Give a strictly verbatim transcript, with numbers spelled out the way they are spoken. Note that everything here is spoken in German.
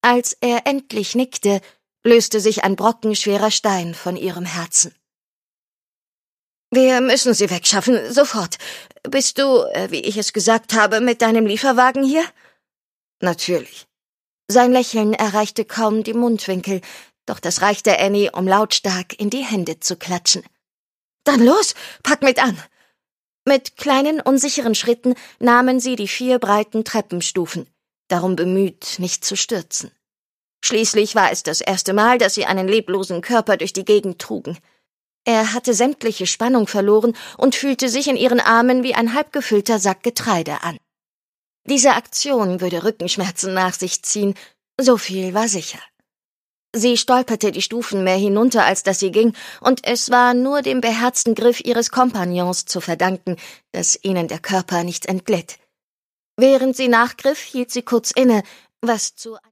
Als er endlich nickte, löste sich ein brockenschwerer Stein von ihrem Herzen. »Wir müssen sie wegschaffen, sofort. Bist du, wie ich es gesagt habe, mit deinem Lieferwagen hier?« »Natürlich.« Sein Lächeln erreichte kaum die Mundwinkel, doch das reichte Annie, um lautstark in die Hände zu klatschen. »Dann los, pack mit an!« Mit kleinen, unsicheren Schritten nahmen sie die vier breiten Treppenstufen, darum bemüht, nicht zu stürzen. Schließlich war es das erste Mal, dass sie einen leblosen Körper durch die Gegend trugen. Er hatte sämtliche Spannung verloren und fühlte sich in ihren Armen wie ein halbgefüllter Sack Getreide an. Diese Aktion würde Rückenschmerzen nach sich ziehen, so viel war sicher. Sie stolperte die Stufen mehr hinunter, als dass sie ging, und es war nur dem beherzten Griff ihres Kompagnons zu verdanken, dass ihnen der Körper nicht entglitt. Während sie nachgriff, hielt sie kurz inne, was zu